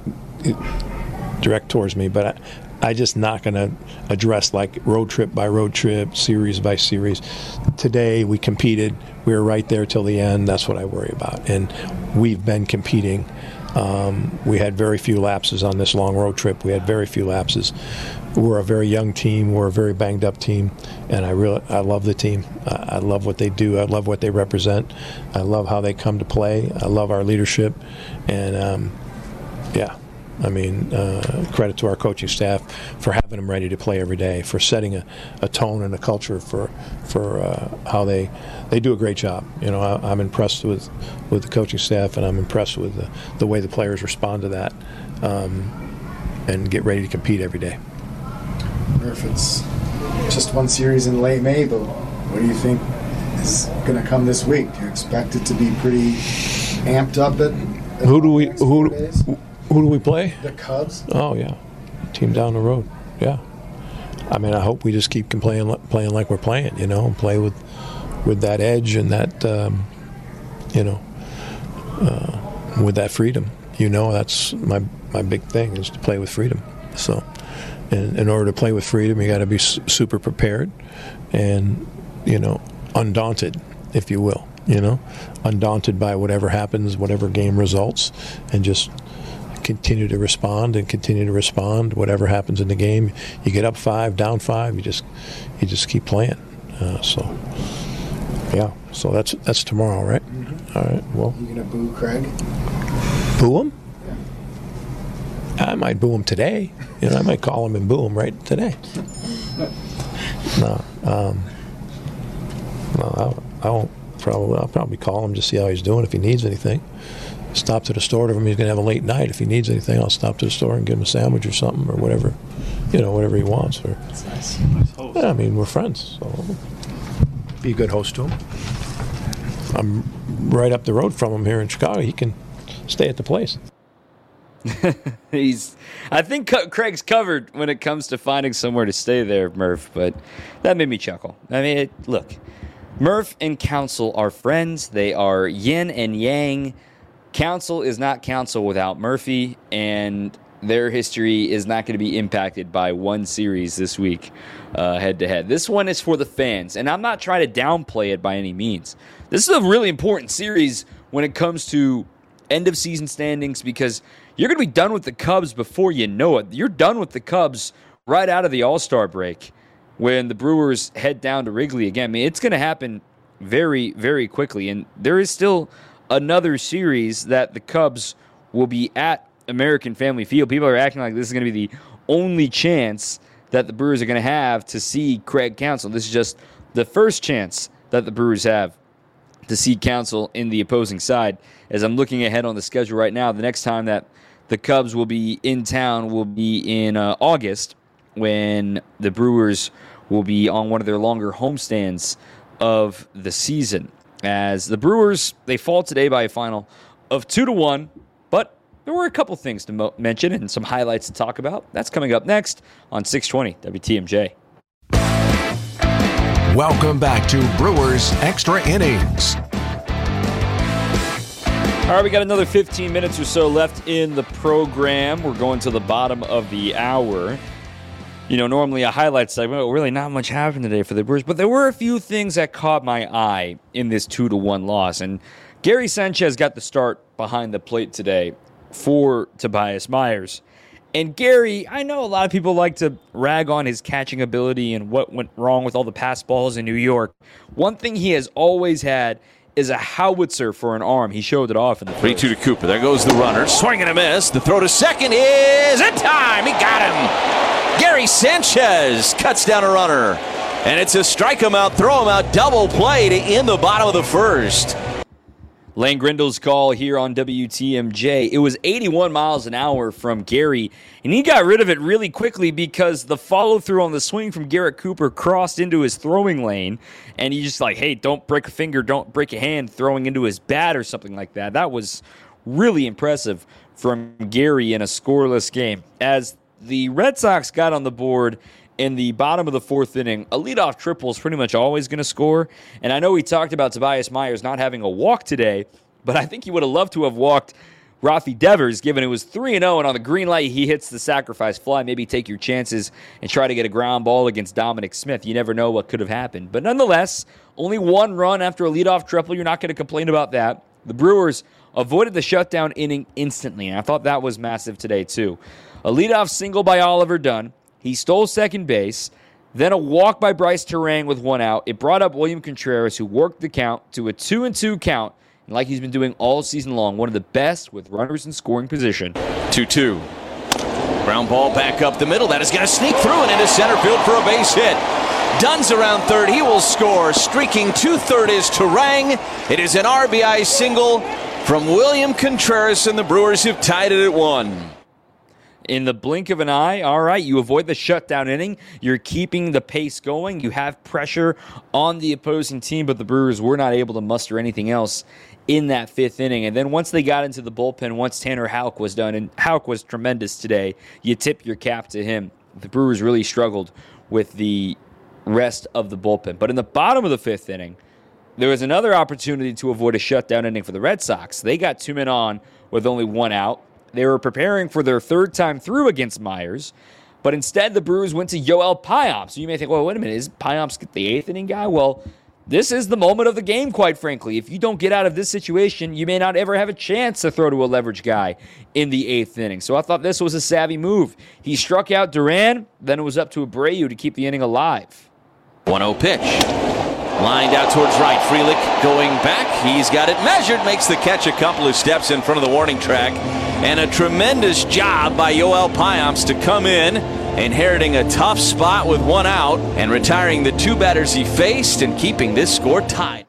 direct towards me, but I, I just not going to address like road trip by road trip, series by series. Today we competed. We were right there till the end. That's what I worry about. And we've been competing. Um, we had very few lapses on this long road trip. We had very few lapses. We're a very young team. We're a very banged up team, and I really I love the team. I, I love what they do. I love what they represent. I love how they come to play. I love our leadership, and um, yeah. I mean, uh, credit to our coaching staff for having them ready to play every day, for setting a, a tone and a culture for for uh, how they they do a great job. You know, I, I'm impressed with, with the coaching staff, and I'm impressed with the, the way the players respond to that um, and get ready to compete every day. If it's just one series in late May, but what do you think is going to come this week? Do you expect it to be pretty amped up at, at Who do we the next who? four days? Who do we play? The Cubs. Oh yeah, team down the road. Yeah, I mean, I hope we just keep playing playing like we're playing. You know, and play with with that edge and that um, you know uh, with that freedom. You know, that's my my big thing is to play with freedom. So, in, in order to play with freedom, you got to be su- super prepared and you know undaunted, if you will. You know, undaunted by whatever happens, whatever game results, and just continue to respond and continue to respond. Whatever happens in the game, you get up five, down five, you just you just keep playing. Uh, so, yeah. So that's that's tomorrow, right? Mm-hmm. All right. Well, You gonna boo Craig? boo him. I might boo him today. You know, I might call him and boo him right today. No, um, no, I'll, I won't. Probably, I'll probably call him just see how he's doing if he needs anything. Stop to the store to him. He's gonna have a late night. If he needs anything, I'll stop to the store and give him a sandwich or something or whatever, you know, whatever he wants. Or That's nice. Nice host. yeah, I mean, we're friends, so be a good host to him. I'm right up the road from him here in Chicago. He can stay at the place. He's, I think Co- Craig's covered when it comes to finding somewhere to stay there, Murph, but that made me chuckle. I mean, it, look, Murph and Council are friends. They are yin and yang. Council is not Council without Murphy, and their history is not going to be impacted by one series this week, uh, head-to-head. This one is for the fans, and I'm not trying to downplay it by any means. This is a really important series when it comes to end-of-season standings because you're going to be done with the Cubs before you know it. You're done with the Cubs right out of the All-Star break when the Brewers head down to Wrigley again. I mean, it's going to happen very, very quickly, and there is still another series that the Cubs will be at American Family Field. People are acting like this is going to be the only chance that the Brewers are going to have to see Craig Counsell. This is just the first chance that the Brewers have to see Counsell in the opposing side. As I'm looking ahead on the schedule right now, the next time that the Cubs will be in town will be in uh, August when the Brewers will be on one of their longer homestands of the season. As the Brewers, they fall today by a final of two to one, but there were a couple things to mo- mention and some highlights to talk about. That's coming up next on six twenty W T M J. Welcome back to Brewers Extra Innings. All right, we got another fifteen minutes or so left in the program. We're going to the bottom of the hour. You know, normally a highlight segment, but really not much happened today for the Brewers. But there were a few things that caught my eye in this two to one loss. And Gary Sanchez got the start behind the plate today for Tobias Myers. And Gary, I know a lot of people like to rag on his catching ability and what went wrong with all the pass balls in New York. One thing he has always had is a howitzer for an arm. He showed it off in the first. three two to Cooper. There goes the runner. Swing and a miss. The throw to second is in time. He got him. Gary Sanchez cuts down a runner. And it's a strike him out, throw him out, double play to end the bottom of the first. Lane Grindle's call here on W T M J. It was eighty-one miles an hour from Gary, and he got rid of it really quickly because the follow-through on the swing from Garrett Cooper crossed into his throwing lane, and he just like, hey, don't break a finger, don't break a hand, throwing into his bat or something like that. That was really impressive from Gary in a scoreless game. As the Red Sox got on the board in the bottom of the fourth inning, a leadoff triple is pretty much always going to score. And I know we talked about Tobias Myers not having a walk today, but I think he would have loved to have walked Rafi Devers, given it was three and oh, and on the green light, he hits the sacrifice fly. Maybe take your chances and try to get a ground ball against Dominic Smith. You never know what could have happened. But nonetheless, only one run after a leadoff triple. You're not going to complain about that. The Brewers avoided the shutdown inning instantly, and I thought that was massive today, too. A leadoff single by Oliver Dunn. He stole second base, then a walk by Bryce Terang with one out. It brought up William Contreras, who worked the count to a two and two count, and like he's been doing all season long, one of the best with runners in scoring position. two two. Ground ball back up the middle. That is going to sneak through and into center field for a base hit. Dunn's around third. He will score. Streaking to third is Terang. It is an R B I single from William Contreras, and the Brewers have tied it at one. In the blink of an eye, all right, you avoid the shutdown inning. You're keeping the pace going. You have pressure on the opposing team, but the Brewers were not able to muster anything else in that fifth inning. And then once they got into the bullpen, once Tanner Houck was done, and Houck was tremendous today, you tip your cap to him. The Brewers really struggled with the rest of the bullpen. But in the bottom of the fifth inning, there was another opportunity to avoid a shutdown inning for the Red Sox. They got two men on with only one out. They were preparing for their third time through against Myers, but instead the Brewers went to Yoel Payamps. So you may think, well, wait a minute, is Payamps the eighth inning guy? Well, this is the moment of the game, quite frankly. If you don't get out of this situation, you may not ever have a chance to throw to a leverage guy in the eighth inning. So I thought this was a savvy move. He struck out Duran, then it was up to Abreu to keep the inning alive. one oh pitch. Lined out towards right. Frelick going back. He's got it measured. Makes the catch a couple of steps in front of the warning track. And a tremendous job by Yoel Payamps to come in, inheriting a tough spot with one out and retiring the two batters he faced and keeping this score tied.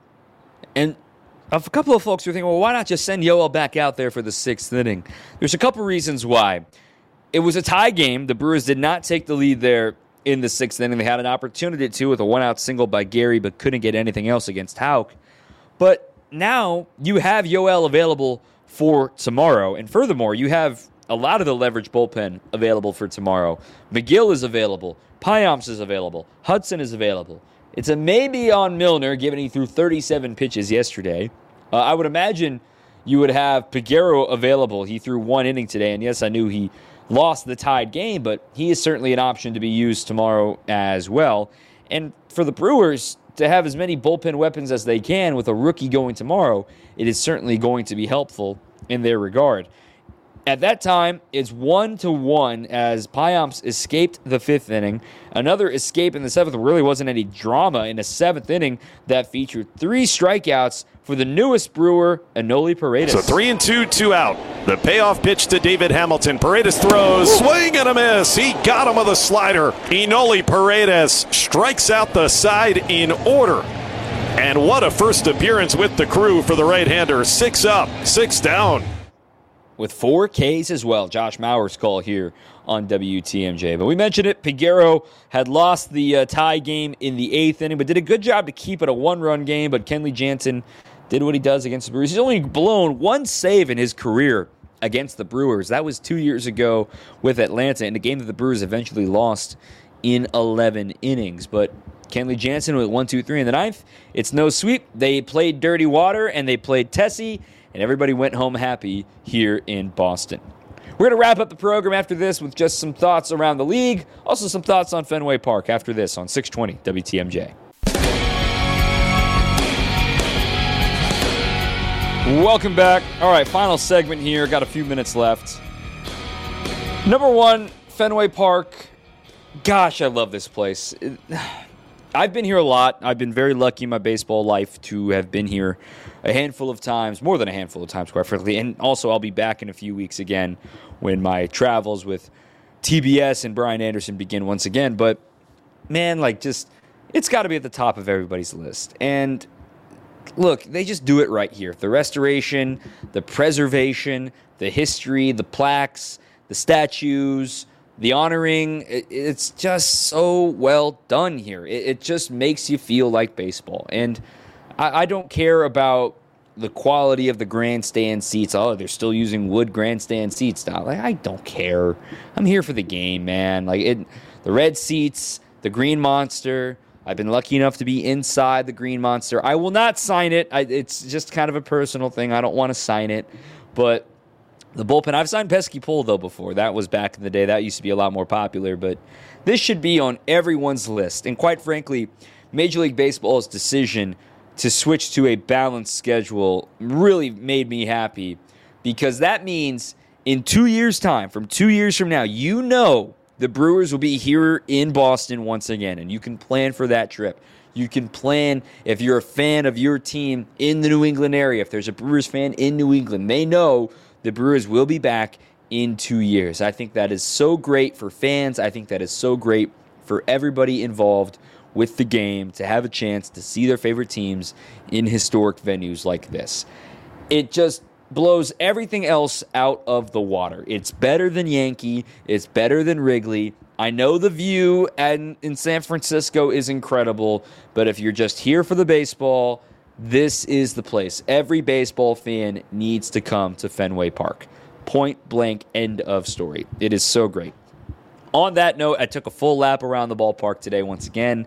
And a couple of folks are thinking, well, why not just send Yoel back out there for the sixth inning? There's a couple reasons why. It was a tie game. The Brewers did not take the lead there in the sixth inning. They had an opportunity to with a one-out single by Gary, but couldn't get anything else against Houck. But now you have Yoel available for tomorrow. And furthermore, you have a lot of the leverage bullpen available for tomorrow. McGill is available. Payamps is available. Hudson is available. It's a maybe on Milner, given he threw thirty-seven pitches yesterday. Uh, I would imagine you would have Peguero available. He threw one inning today, and yes, I knew he lost the tied game, but he is certainly an option to be used tomorrow as well. And for the Brewers to have as many bullpen weapons as they can with a rookie going tomorrow, it is certainly going to be helpful in their regard. At that time, it's one to one as Payamps escaped the fifth inning. Another escape in the seventh. There really wasn't any drama in the seventh inning that featured three strikeouts for the newest Brewer, Enoli Paredes. So three and two, two out. The payoff pitch to David Hamilton. Paredes throws, swing and a miss. He got him with a slider. Enoli Paredes strikes out the side in order. And what a first appearance with the crew for the right-hander. Six up, six down. With four Ks as well. Josh Mauer's call here on W T M J. But we mentioned it. Peguero had lost the uh, tie game in the eighth inning, but did a good job to keep it a one-run game. But Kenley Jansen did what he does against the Brewers. He's only blown one save in his career against the Brewers. That was two years ago with Atlanta in a game that the Brewers eventually lost in eleven innings. But Kenley Jansen with one, two, three in the ninth. It's no sweep. They played Dirty Water, and they played Tessie, and everybody went home happy here in Boston. We're going to wrap up the program after this with just some thoughts around the league, also some thoughts on Fenway Park after this on six twenty W T M J. Welcome back. All right, final segment here. Got a few minutes left. Number one, Fenway Park. Gosh, I love this place. It, I've been here a lot. I've been very lucky in my baseball life to have been here a handful of times, more than a handful of times, quite frankly. And also, I'll be back in a few weeks again when my travels with T B S and Brian Anderson begin once again. But, man, like, just, it's got to be at the top of everybody's list. And, look, they just do it right here. The restoration, the preservation, the history, the plaques, the statues, the honoring, it's just so well done here. It just makes you feel like baseball. And I don't care about the quality of the grandstand seats. Oh, they're still using wood grandstand seats now. Like, I don't care. I'm here for the game, man. Like it, the red seats, the Green Monster. I've been lucky enough to be inside the Green Monster. I will not sign it. I, it's just kind of a personal thing. I don't want to sign it. But the bullpen, I've signed Pesky Pole, though, before. That was back in the day. That used to be a lot more popular. But this should be on everyone's list. And quite frankly, Major League Baseball's decision to switch to a balanced schedule really made me happy, because that means in two years' time, from two years from now, you know the Brewers will be here in Boston once again, and you can plan for that trip. You can plan if you're a fan of your team in the New England area. If there's a Brewers fan in New England, they know the Brewers will be back in two years. I think that is so great for fans. I think that is so great for everybody involved with the game to have a chance to see their favorite teams in historic venues like this. It just blows everything else out of the water. It's better than Yankee. It's better than Wrigley. I know the view in, in San Francisco is incredible, but if you're just here for the baseball, this is the place. Every baseball fan needs to come to Fenway Park. Point blank, end of story. It is so great. On that note, I took a full lap around the ballpark today once again.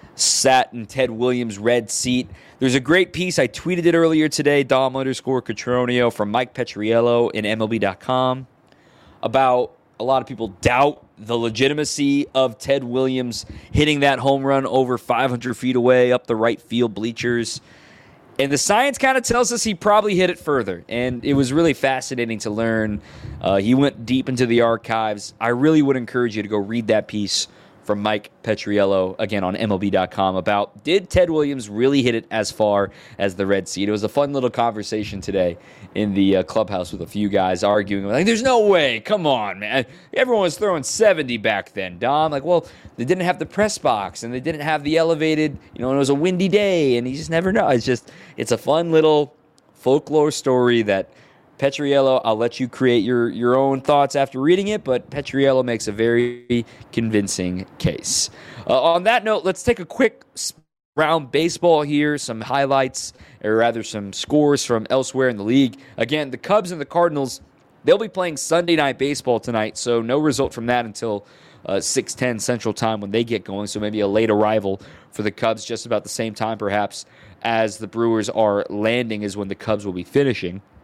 Sat in Ted Williams' red seat. There's a great piece. I tweeted it earlier today, Dom underscore Catronio, from Mike Petriello in M L B dot com, about a lot of people doubt the legitimacy of Ted Williams hitting that home run over five hundred feet away up the right field bleachers. And the science kind of tells us he probably hit it further. And it was really fascinating to learn. Uh, he went deep into the archives. I really would encourage you to go read that piece from Mike Petriello, again on M L B dot com, about did Ted Williams really hit it as far as the red seat. It was a fun little conversation today in the uh, clubhouse with a few guys arguing. Like, there's no way. Come on, man. Everyone was throwing seventy back then, Dom. Like, well, they didn't have the press box, and they didn't have the elevated, you know, and it was a windy day, and you just never know. It's just, it's a fun little folklore story that Petriello, I'll let you create your, your own thoughts after reading it, but Petriello makes a very convincing case. Uh, on that note, let's take a quick round baseball here, some highlights, or rather some scores from elsewhere in the league. Again, the Cubs and the Cardinals, they'll be playing Sunday Night Baseball tonight, so no result from that until uh, six ten Central Time when they get going, so maybe a late arrival for the Cubs, just about the same time perhaps as the Brewers are landing is when the Cubs will be finishing.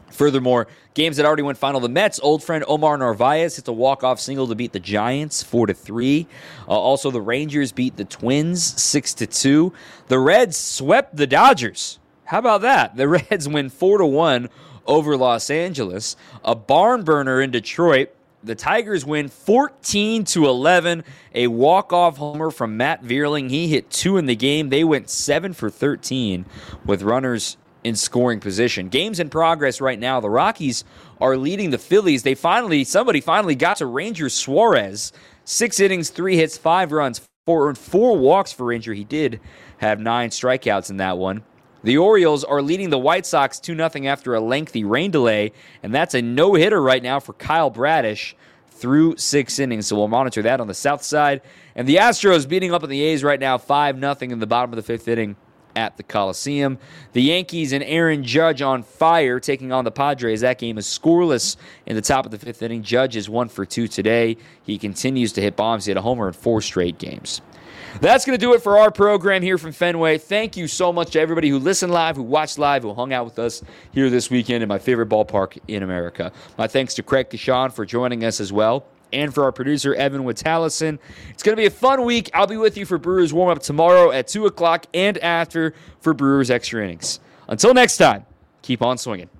Furthermore, games that already went final. The Mets' old friend Omar Narvaez hits a walk-off single to beat the Giants four to three. Uh, also, the Rangers beat the Twins six to two. The Reds swept the Dodgers. How about that? The Reds win four to one over Los Angeles. A barn burner in Detroit. The Tigers win fourteen to eleven. A walk-off homer from Matt Vierling. He hit two in the game. They went seven for thirteen with runners in scoring position. Games in progress right now. The Rockies are leading the Phillies. They finally, somebody finally got to Ranger Suarez. Six innings, three hits, five runs, four, four walks for Ranger. He did have nine strikeouts in that one. The Orioles are leading the White Sox two nothing after a lengthy rain delay, and that's a no-hitter right now for Kyle Bradish through six innings. So we'll monitor that on the south side. And the Astros beating up on the A's right now, five nothing in the bottom of the fifth inning at the Coliseum. The Yankees and Aaron Judge on fire taking on the Padres. That game is scoreless in the top of the fifth inning. Judge is one for two today. He continues to hit bombs. He had a homer in four straight games. That's going to do it for our program here from Fenway. Thank you so much to everybody who listened live, who watched live, who hung out with us here this weekend in my favorite ballpark in America. My thanks to Craig Kashan for joining us as well, and for our producer, Evan Wittallison. It's going to be a fun week. I'll be with you for Brewers warm-up tomorrow at two o'clock and after for Brewers Extra Innings. Until next time, keep on swinging.